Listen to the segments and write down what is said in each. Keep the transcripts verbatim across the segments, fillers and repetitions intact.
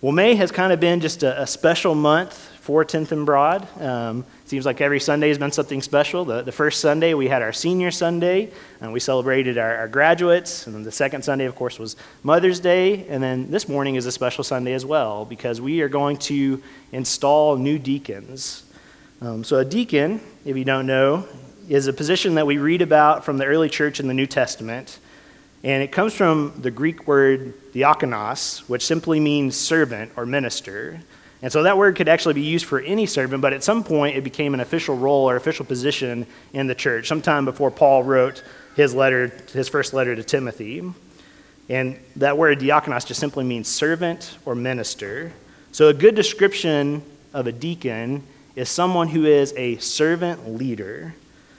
Well, May has kind of been just a, a special month for tenth and Broad. Um, seems like every Sunday has been something special. The, the first Sunday, we had our senior Sunday, and we celebrated our, our graduates. And then the second Sunday, of course, was Mother's Day. And then this morning is a special Sunday as well, because we are going to install new deacons. Um, so a deacon, if you don't know, is a position that we read about from the early church in the New Testament. And it comes from the Greek word diakonos, which simply means servant or minister. And so that word could actually be used for any servant, but at some point it became an official role or official position in the church, sometime before Paul wrote his letter, his first letter to Timothy. And that word diakonos just simply means servant or minister. So a good description of a deacon is someone who is a servant leader.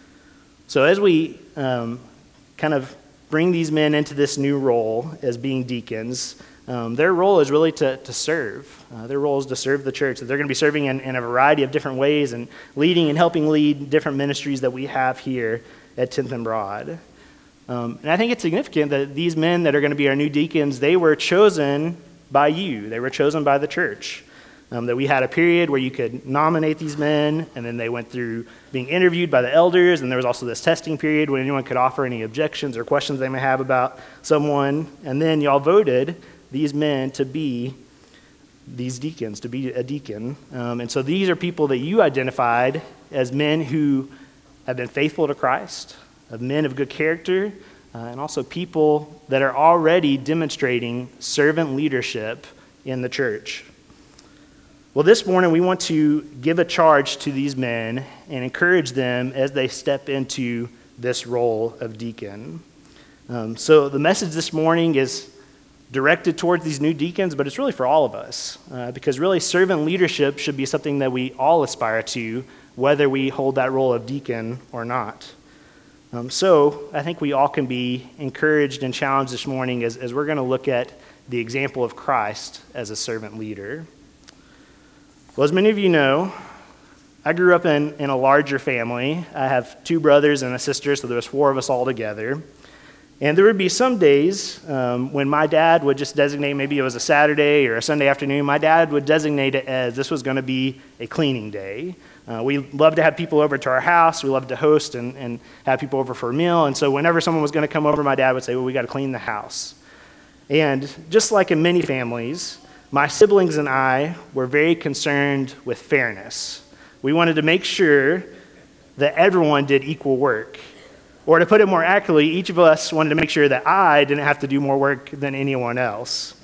So as we um, kind of bring these men into this new role as being deacons, um, their role is really to, to serve. Uh, their role is to serve the church. They're going to be serving in, in a variety of different ways and leading and helping lead different ministries that we have here at tenth and Broad. Um, and I think it's significant that these men that are going to be our new deacons, they were chosen by you. They were chosen by the church. Um, that we had a period where you could nominate these men, and then they went through being interviewed by the elders, and there was also this testing period when anyone could offer any objections or questions they may have about someone, and then y'all voted these men to be these deacons, to be a deacon. Um, and so these are people that you identified as men who have been faithful to Christ, of men of good character, uh, and also people that are already demonstrating servant leadership in the church. Well, this morning we want to give a charge to these men and encourage them as they step into this role of deacon. Um, so the message this morning is directed towards these new deacons, but it's really for all of us, uh, because really servant leadership should be something that we all aspire to, whether we hold that role of deacon or not. Um, so I think we all can be encouraged and challenged this morning as, as we're going to look at the example of Christ as a servant leader. Well, as many of you know, I grew up in, in a larger family. I have two brothers and a sister, so there was four of us all together. And there would be some days um, when my dad would just designate, maybe it was a Saturday or a Sunday afternoon, my dad would designate it as this was going to be a cleaning day. Uh, we loved to have people over to our house. We loved to host and, and have people over for a meal. And so whenever someone was going to come over, my dad would say, well, we got to clean the house. And just like in many families, my siblings and I were very concerned with fairness. We wanted to make sure that everyone did equal work. Or to put it more accurately, each of us wanted to make sure that I didn't have to do more work than anyone else.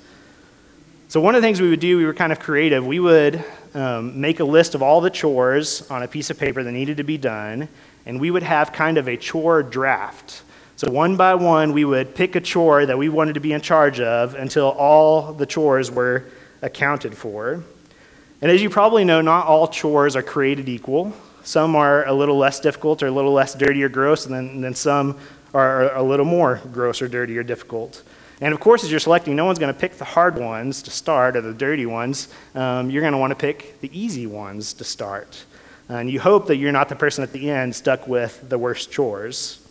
So one of the things we would do, we were kind of creative. We would um, make a list of all the chores on a piece of paper that needed to be done, and we would have kind of a chore draft. So one by one, we would pick a chore that we wanted to be in charge of until all the chores were accounted for. And as you probably know, not all chores are created equal. Some are a little less difficult or a little less dirty or gross, and then, and then some are a little more gross or dirty or difficult. And of course, as you're selecting, no one's going to pick the hard ones to start or the dirty ones. Um, you're going to want to pick the easy ones to start. And you hope that you're not the person at the end stuck with the worst chores.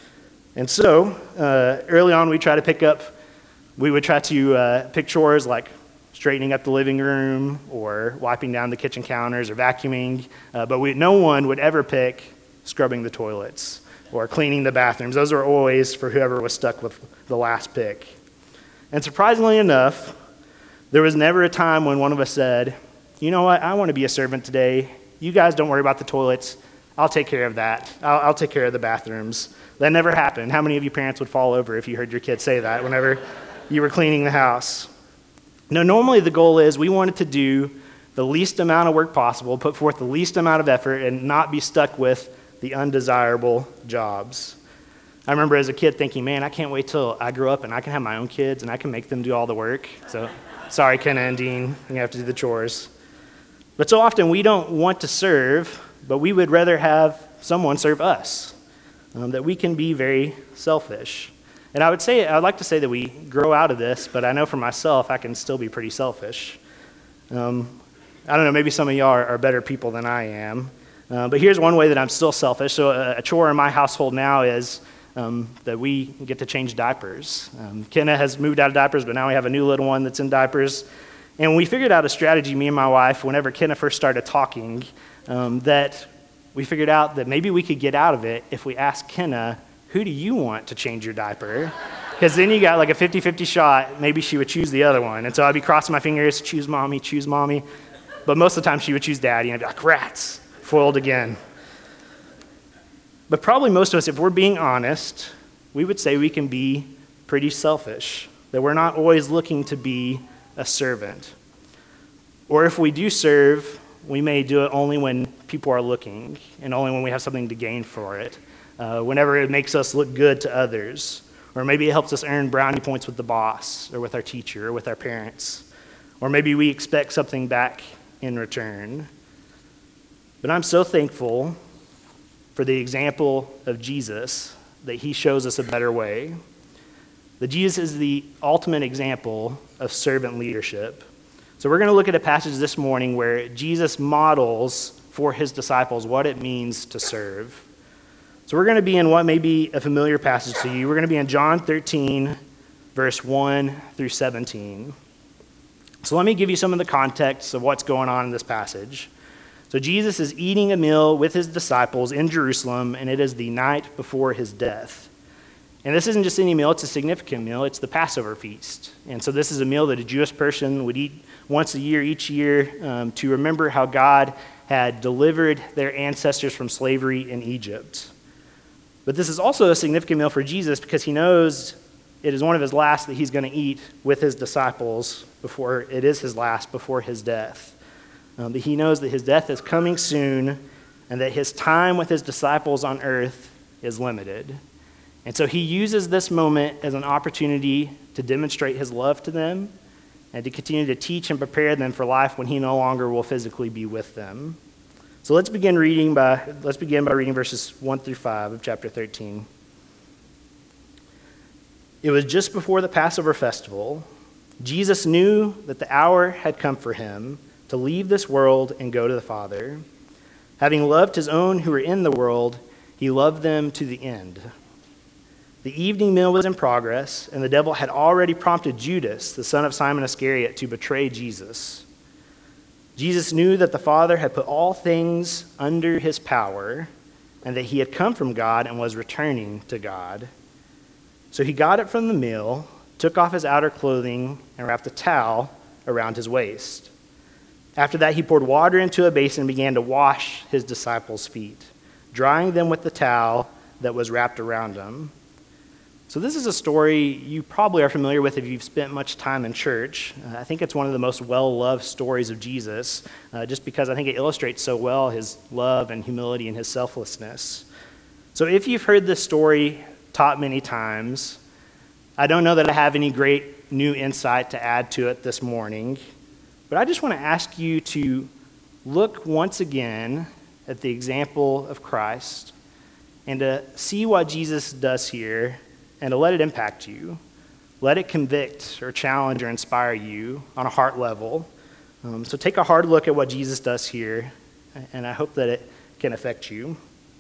And so, uh, early on, we try to pick up, we would try to uh, pick chores like straightening up the living room or wiping down the kitchen counters or vacuuming, uh, but we, no one would ever pick scrubbing the toilets or cleaning the bathrooms. Those were always for whoever was stuck with the last pick. And surprisingly enough, there was never a time when one of us said, you know what, I want to be a servant today. You guys don't worry about the toilets. I'll take care of that. I'll, I'll take care of the bathrooms. That never happened. How many of you parents would fall over if you heard your kid say that whenever you were cleaning the house? No, normally the goal is we wanted to do the least amount of work possible, put forth the least amount of effort, and not be stuck with the undesirable jobs. I remember as a kid thinking, man, I can't wait till I grow up and I can have my own kids and I can make them do all the work. So, sorry, Kenna and Dean, you have to do the chores. But so often we don't want to serve, but we would rather have someone serve us, um, that we can be very selfish. And I would say, I'd like to say that we grow out of this, but I know for myself, I can still be pretty selfish. Um, I don't know, maybe some of y'all are, are better people than I am. Uh, but here's one way that I'm still selfish. So a, a chore in my household now is um, that we get to change diapers. Um, Kenna has moved out of diapers, but now we have a new little one that's in diapers. And we figured out a strategy, me and my wife, whenever Kenna first started talking, um, that we figured out that maybe we could get out of it if we asked Kenna, who do you want to change your diaper? Because then you got like a fifty-fifty shot, maybe she would choose the other one. And so I'd be crossing my fingers, choose mommy, choose mommy. But most of the time she would choose daddy, and I'd be like, rats, foiled again. But probably most of us, if we're being honest, we would say we can be pretty selfish, that we're not always looking to be a servant. Or if we do serve, we may do it only when people are looking and only when we have something to gain for it, uh, whenever it makes us look good to others, or maybe it helps us earn brownie points with the boss or with our teacher or with our parents, or maybe we expect something back in return. But I'm so thankful for the example of Jesus that he shows us a better way. That Jesus is the ultimate example of servant leadership. So we're going to look at a passage this morning where Jesus models for his disciples what it means to serve. So we're going to be in what may be a familiar passage to you. We're going to be in John thirteen, verse one through seventeen. So let me give you some of the context of what's going on in this passage. So Jesus is eating a meal with his disciples in Jerusalem, and it is the night before his death. And this isn't just any meal, it's a significant meal. It's the Passover feast. And so this is a meal that a Jewish person would eat once a year, each year, um, to remember how God had delivered their ancestors from slavery in Egypt. But this is also a significant meal for Jesus because he knows it is one of his last that he's going to eat with his disciples before it is his last, before his death. Um, but he knows that his death is coming soon and that his time with his disciples on earth is limited. And so he uses this moment as an opportunity to demonstrate his love to them and to continue to teach and prepare them for life when he no longer will physically be with them. So let's begin reading by let's begin by reading verses one through five of chapter thirteen. It was just before the Passover festival. Jesus knew that the hour had come for him to leave this world and go to the Father. Having loved his own who were in the world, he loved them to the end. The evening meal was in progress, and the devil had already prompted Judas, the son of Simon Iscariot, to betray Jesus. Jesus knew that the Father had put all things under his power, and that he had come from God and was returning to God. So he got up from the meal, took off his outer clothing, and wrapped a towel around his waist. After that, he poured water into a basin and began to wash his disciples' feet, drying them with the towel that was wrapped around him. So this is a story you probably are familiar with if you've spent much time in church. Uh, I think it's one of the most well-loved stories of Jesus, uh, just because I think it illustrates so well his love and humility and his selflessness. So if you've heard this story taught many times, I don't know that I have any great new insight to add to it this morning, but I just want to ask you to look once again at the example of Christ and to see what Jesus does here and to let it impact you. Let it convict or challenge or inspire you on a heart level. Um, so take a hard look at what Jesus does here, and I hope that it can affect you.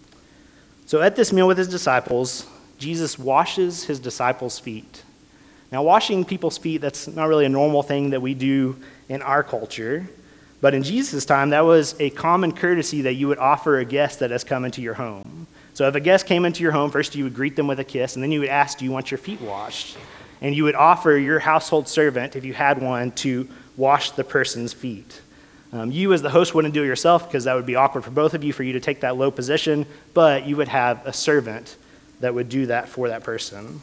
So at this meal with his disciples, Jesus washes his disciples' feet. Now, washing people's feet, that's not really a normal thing that we do in our culture, but in Jesus' time, that was a common courtesy that you would offer a guest that has come into your home. So if a guest came into your home, first you would greet them with a kiss, and then you would ask, do you want your feet washed? And you would offer your household servant, if you had one, to wash the person's feet. Um, you as the host wouldn't do it yourself because that would be awkward for both of you for you to take that low position, but you would have a servant that would do that for that person.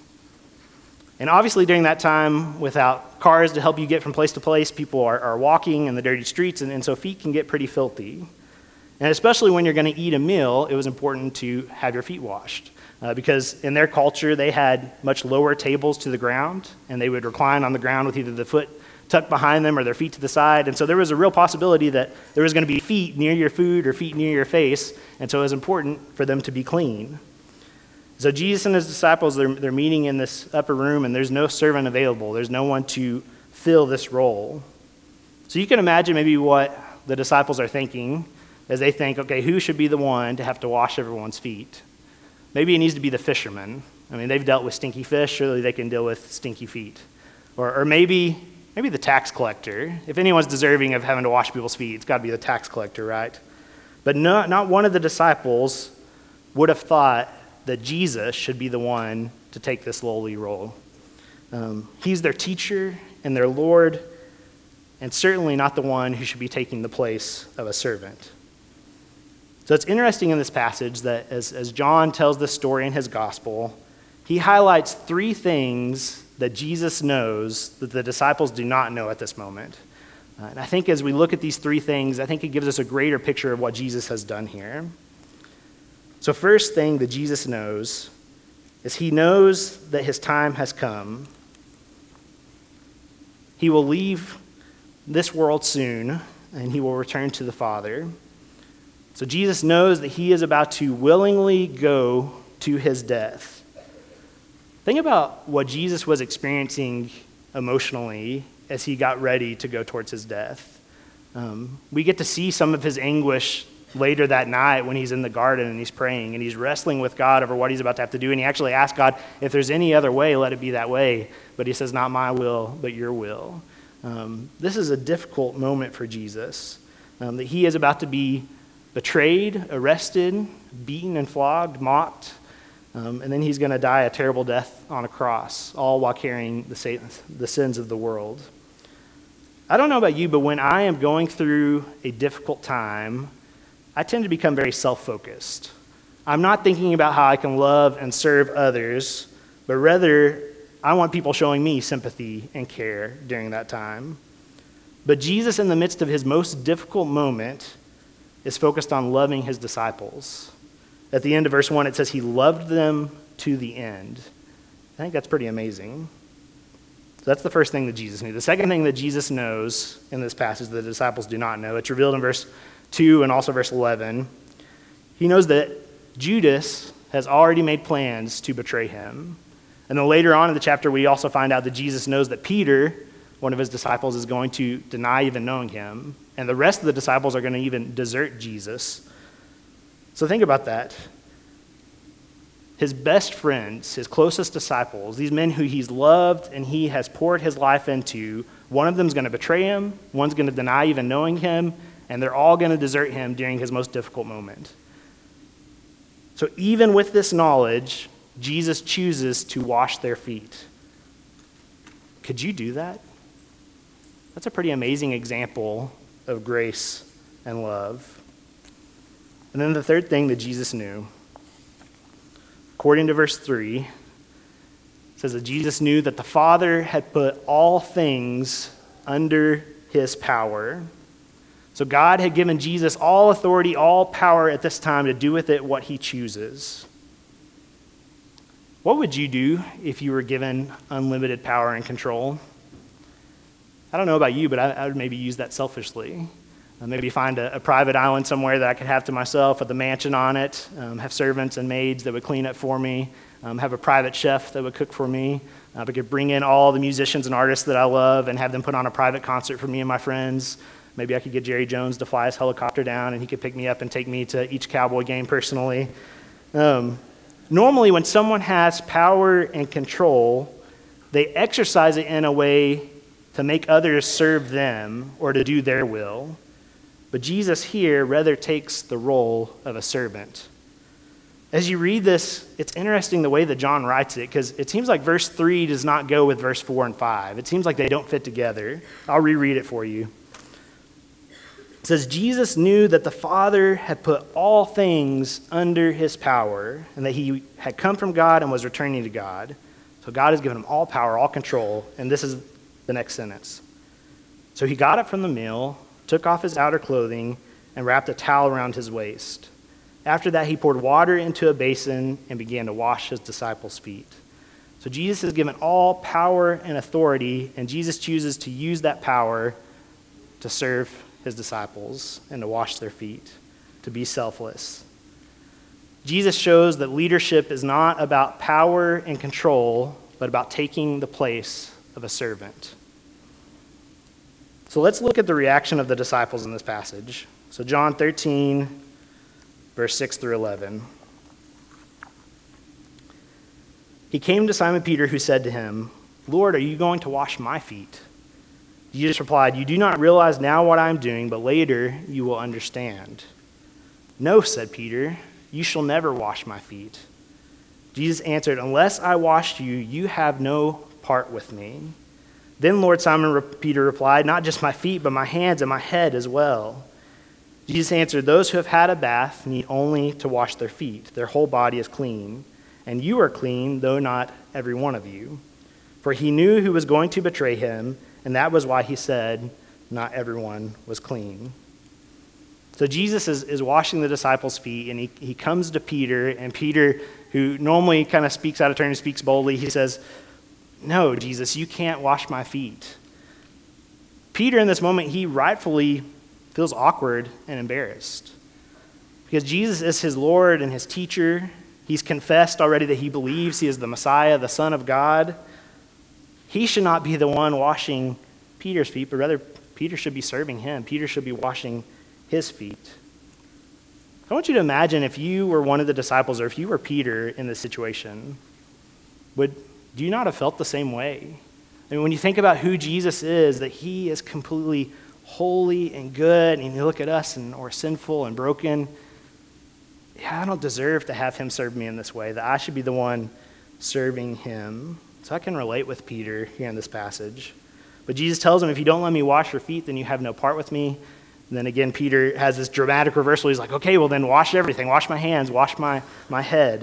And obviously during that time, without cars to help you get from place to place, people are, are walking in the dirty streets, and, and so feet can get pretty filthy. And especially when you're going to eat a meal, it was important to have your feet washed. Uh, because in their culture, they had much lower tables to the ground, and they would recline on the ground with either the foot tucked behind them or their feet to the side. And so there was a real possibility that there was going to be feet near your food or feet near your face, and so it was important for them to be clean. So Jesus and his disciples, they're, they're meeting in this upper room, and there's no servant available. There's no one to fill this role. So you can imagine maybe what the disciples are thinking as they think, okay, who should be the one to have to wash everyone's feet? Maybe it needs to be the fishermen. I mean, they've dealt with stinky fish. Surely they can deal with stinky feet. Or, or maybe maybe the tax collector. If anyone's deserving of having to wash people's feet, it's got to be the tax collector, right? But no, not one of the disciples would have thought that Jesus should be the one to take this lowly role. Um, he's their teacher and their Lord, and certainly not the one who should be taking the place of a servant. So it's interesting in this passage that as, as John tells this story in his gospel, he highlights three things that Jesus knows that the disciples do not know at this moment. Uh, and I think as we look at these three things, I think it gives us a greater picture of what Jesus has done here. So first thing that Jesus knows is he knows that his time has come. He will leave this world soon, and he will return to the Father. So Jesus knows that he is about to willingly go to his death. Think about what Jesus was experiencing emotionally as he got ready to go towards his death. Um, we get to see some of his anguish later that night when he's in the garden and he's praying and he's wrestling with God over what he's about to have to do. And he actually asks God, if there's any other way, let it be that way. But he says, not my will, but your will. Um, this is a difficult moment for Jesus, um, that he is about to be betrayed, arrested, beaten and flogged, mocked, um, and then he's going to die a terrible death on a cross, all while carrying the, sa- the sins of the world. I don't know about you, but when I am going through a difficult time, I tend to become very self-focused. I'm not thinking about how I can love and serve others, but rather I want people showing me sympathy and care during that time. But Jesus, in the midst of his most difficult moment, is focused on loving his disciples. At the end of verse one, it says he loved them to the end. I think that's pretty amazing. So that's the first thing that Jesus knew. The second thing that Jesus knows in this passage that the disciples do not know, it's revealed in verse two and also verse eleven. He knows that Judas has already made plans to betray him. And then later on in the chapter, we also find out that Jesus knows that Peter, one of his disciples, is going to deny even knowing him. And the rest of the disciples are going to even desert Jesus. So think about that. His best friends, his closest disciples, these men who he's loved and he has poured his life into, one of them is going to betray him, one's going to deny even knowing him, and they're all going to desert him during his most difficult moment. So even with this knowledge, Jesus chooses to wash their feet. Could you do that? That's a pretty amazing example of grace and love. And then the third thing that Jesus knew, according to verse three, it says that Jesus knew that the Father had put all things under his power. So God had given Jesus all authority, all power at this time to do with it what he chooses. What would you do if you were given unlimited power and control? I don't know about you, but I, I would maybe use that selfishly. Uh, maybe find a, a private island somewhere that I could have to myself with a mansion on it, um, have servants and maids that would clean up for me, um, have a private chef that would cook for me. Uh, I could bring in all the musicians and artists that I love and have them put on a private concert for me and my friends. Maybe I could get Jerry Jones to fly his helicopter down and he could pick me up and take me to each Cowboy game personally. Um, normally, when someone has power and control, they exercise it in a way to make others serve them or to do their will. But Jesus here rather takes the role of a servant. As you read this, it's interesting the way that John writes it, because it seems like verse three does not go with verse four and five. It seems like they don't fit together. I'll reread it for you. It says, Jesus knew that the Father had put all things under his power, and that he had come from God and was returning to God. So God has given him all power, all control, and this is the next sentence. So he got up from the meal, took off his outer clothing, and wrapped a towel around his waist. After that, he poured water into a basin and began to wash his disciples' feet. So Jesus is given all power and authority, and Jesus chooses to use that power to serve his disciples and to wash their feet, to be selfless. Jesus shows that leadership is not about power and control, but about taking the place of a servant. So let's look at the reaction of the disciples in this passage. So John thirteen, verse six through eleven. He came to Simon Peter, who said to him, "Lord, are you going to wash my feet?" Jesus replied, "You do not realize now what I am doing, but later you will understand." "No," said Peter, "you shall never wash my feet." Jesus answered, "Unless I wash you, you have no part with me." Then Lord Simon Peter replied, "Not just my feet, but my hands and my head as well." Jesus answered, "Those who have had a bath need only to wash their feet. Their whole body is clean. And you are clean, though not every one of you." For he knew who was going to betray him, and that was why he said, not everyone was clean. So Jesus is, is washing the disciples' feet, and he, he comes to Peter, and Peter, who normally kind of speaks out of turn and speaks boldly, he says, "No, Jesus, you can't wash my feet." Peter, in this moment, he rightfully feels awkward and embarrassed because Jesus is his Lord and his teacher. He's confessed already that he believes he is the Messiah, the Son of God. He should not be the one washing Peter's feet, but rather Peter should be serving him. Peter should be washing his feet. I want you to imagine if you were one of the disciples or if you were Peter in this situation, would do you not have felt the same way? I mean, when you think about who Jesus is, that he is completely holy and good, and you look at us and we're sinful and broken, yeah, I don't deserve to have him serve me in this way, that I should be the one serving him. So I can relate with Peter here in this passage. But Jesus tells him, if you don't let me wash your feet, then you have no part with me. And then again, Peter has this dramatic reversal. He's like, okay, well then wash everything. Wash my hands, wash my, my head.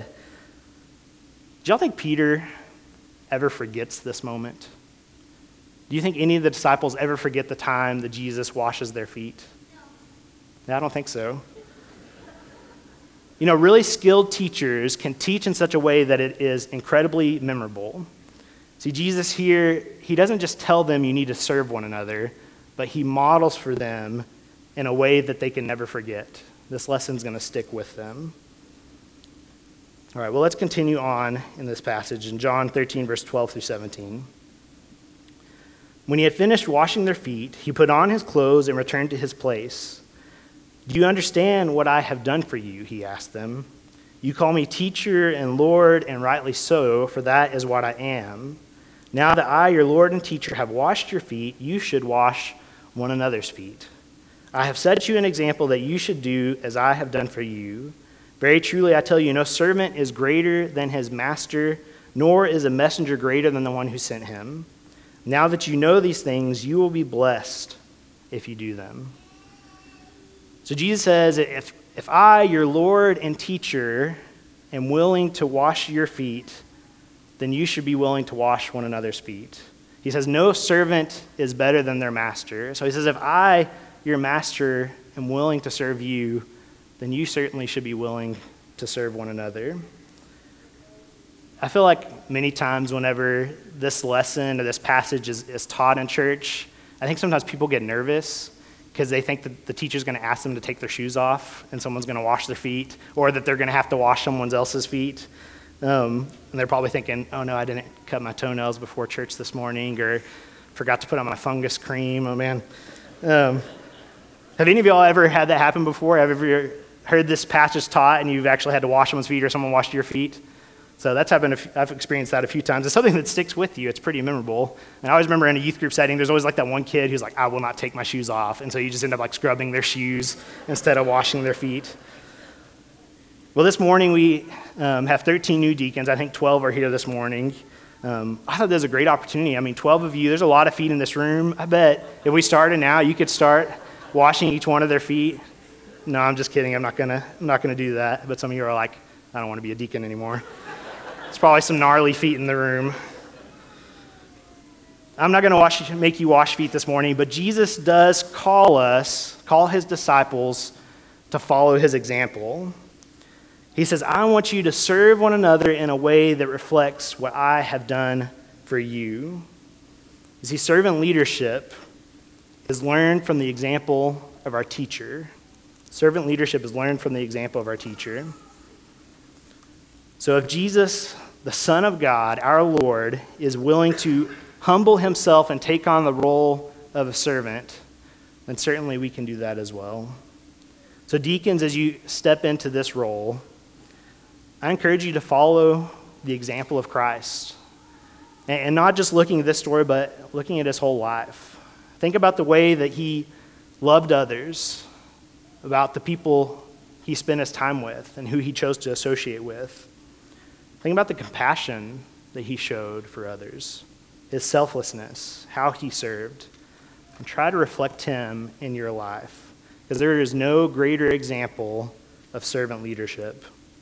Do y'all think Peter ever forgets this moment? Do you think any of the disciples ever forget the time that Jesus washes their feet? No, I don't think so. You know, really skilled teachers can teach in such a way that it is incredibly memorable. See, Jesus here, he doesn't just tell them you need to serve one another, but he models for them in a way that they can never forget. This lesson's going to stick with them. All right, well, let's continue on in this passage in John thirteen, verse twelve through seventeen. When he had finished washing their feet, he put on his clothes and returned to his place. "Do you understand what I have done for you?" he asked them. "You call me teacher and Lord, and rightly so, for that is what I am. Now that I, your Lord and teacher, have washed your feet, you should wash one another's feet. I have set you an example that you should do as I have done for you. Very truly, I tell you, no servant is greater than his master, nor is a messenger greater than the one who sent him. Now that you know these things, you will be blessed if you do them." So Jesus says, if, if I, your Lord and teacher, am willing to wash your feet, then you should be willing to wash one another's feet. He says, no servant is better than their master. So he says, if I, your master, am willing to serve you, then you certainly should be willing to serve one another. I feel like many times whenever this lesson or this passage is, is taught in church, I think sometimes people get nervous because they think that the teacher's going to ask them to take their shoes off and someone's going to wash their feet, or that they're going to have to wash someone else's feet. Um, and they're probably thinking, oh no, I didn't cut my toenails before church this morning, or forgot to put on my fungus cream, oh man. Um, have any of y'all ever had that happen before? Have you ever heard this passage taught and you've actually had to wash someone's feet or someone washed your feet? So that's happened, a few, I've experienced that a few times. It's something that sticks with you. It's pretty memorable. And I always remember in a youth group setting, there's always like that one kid who's like, I will not take my shoes off. And so you just end up like scrubbing their shoes instead of washing their feet. Well, this morning we um, have thirteen new deacons. I think twelve are here this morning. Um, I thought that was a great opportunity. I mean, twelve of you, there's a lot of feet in this room. I bet if we started now, you could start washing each one of their feet. No, I'm just kidding. I'm not gonna, I'm not gonna do that. But some of you are like, I don't want to be a deacon anymore. There's probably some gnarly feet in the room. I'm not going to wash, make you wash feet this morning, but Jesus does call us, call his disciples to follow his example. He says, I want you to serve one another in a way that reflects what I have done for you. You see, servant leadership is learned from the example of our teacher. Servant leadership is learned from the example of our teacher. So if Jesus, the Son of God, our Lord, is willing to humble himself and take on the role of a servant, then certainly we can do that as well. So deacons, as you step into this role, I encourage you to follow the example of Christ. And not just looking at this story, but looking at his whole life. Think about the way that he loved others, about the people he spent his time with and who he chose to associate with. Think about the compassion that he showed for others, his selflessness, how he served, and try to reflect him in your life, because there is no greater example of servant leadership.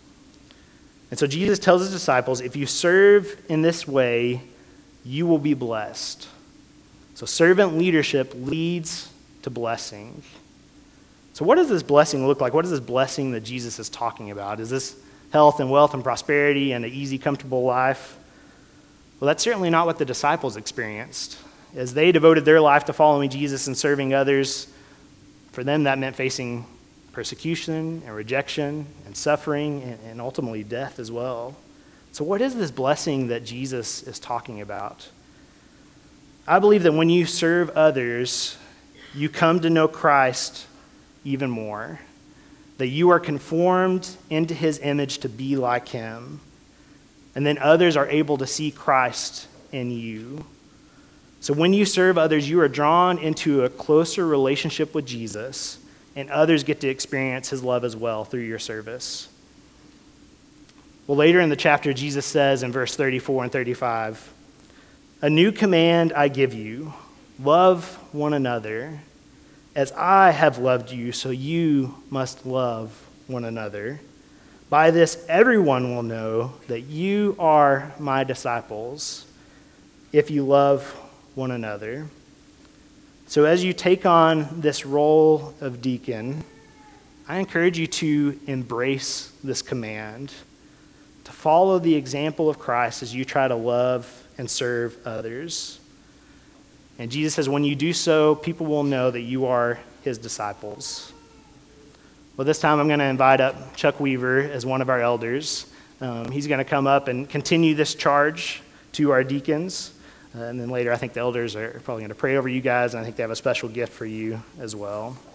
And so Jesus tells his disciples, if you serve in this way, you will be blessed. So servant leadership leads to blessing. So what does this blessing look like? What is this blessing that Jesus is talking about? Is this health and wealth and prosperity and an easy, comfortable life? Well, that's certainly not what the disciples experienced. As they devoted their life to following Jesus and serving others, for them that meant facing persecution and rejection and suffering and, and ultimately death as well. So what is this blessing that Jesus is talking about? I believe that when you serve others, you come to know Christ even more, that you are conformed into his image to be like him, and then others are able to see Christ in you. So when you serve others, you are drawn into a closer relationship with Jesus, and others get to experience his love as well through your service. Well, later in the chapter, Jesus says in verse thirty-four and thirty-five, a new command I give you, love one another. As I have loved you, so you must love one another. By this, everyone will know that you are my disciples, if you love one another. So as you take on this role of deacon, I encourage you to embrace this command, to follow the example of Christ as you try to love and serve others. And Jesus says, when you do so, people will know that you are his disciples. Well, this time I'm going to invite up Chuck Weaver as one of our elders. Um, he's going to come up and continue this charge to our deacons. Uh, and then later, I think the elders are probably going to pray over you guys, and I think they have a special gift for you as well.